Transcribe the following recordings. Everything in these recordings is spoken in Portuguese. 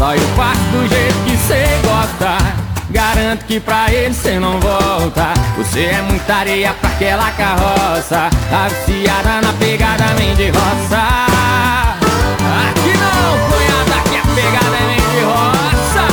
só eu faço do jeito que cê gosta. Garanto que pra ele cê não volta. Você é muita areia pra aquela carroça. Tá viciada na pegada nem de roça. Aqui não, cunhada, que a pegada é nem de roça.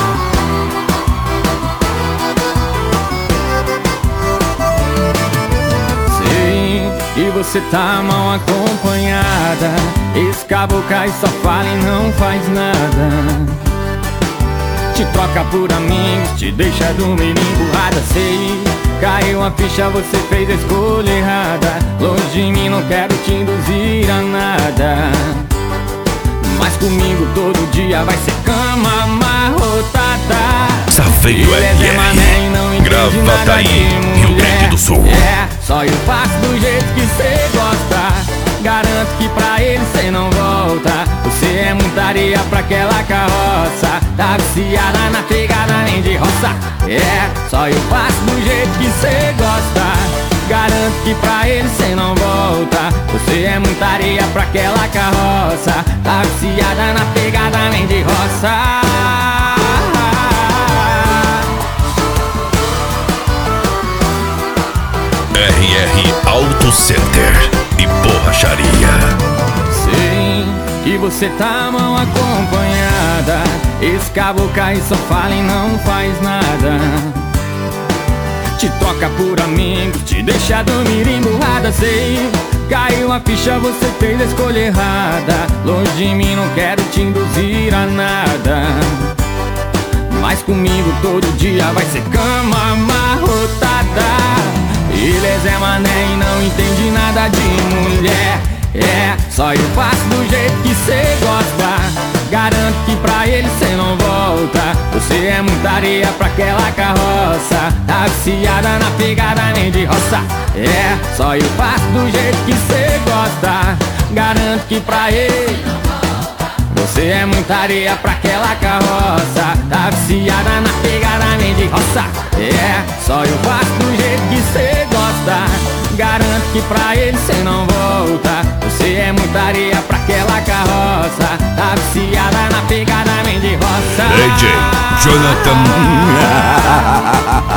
Sei que você tá mal acompanhada. Esse caboclo cai, só fala e não faz nada. Te troca por amigos, te deixa dormir emburrada. Sei, caiu a ficha, você fez a escolha errada. Longe de mim, não quero te induzir a nada. Mas comigo todo dia vai ser cama amarrotada. Saveiro RR, Gravataí, Rio Grande do Sul. É, só eu faço do jeito que cê gosta. Garanto que pra ele cê não volta. Você é muita areia pra aquela carroça. Tá viciada na pegada nem de roça. É, só eu faço do jeito que cê gosta. Garanto que pra ele cê não volta. Você é muita areia pra aquela carroça. Tá viciada na pegada nem de roça. RR Auto Center e borracharia. Sei que você tá mal acompanhada. Esse caboclo cai, só fala e não faz nada. Te troca por amigos, te deixa dormir emburrada. Sei, caiu a ficha, você fez a escolha errada. Longe de mim, não quero te induzir a nada. Mas comigo todo dia vai ser cama amarrotada. Ele é Zé Mané e não entende nada de mulher. É, só eu faço do jeito que cê gosta. Garanto que pra ele cê não volta. Você é muita areia pra aquela carroça. Tá viciada na pegada nem de roça. É, só eu faço do jeito que cê gosta. Garanto que pra ele você é muita areia pra aquela carroça. Tá viciada na pegada nem de roça. É, só eu faço do jeito que cê gosta. Garanto que pra ele cê não volta. Você é muita areia pra aquela carroça. Tá viciada na pegada nem de roça. DJ Jonathan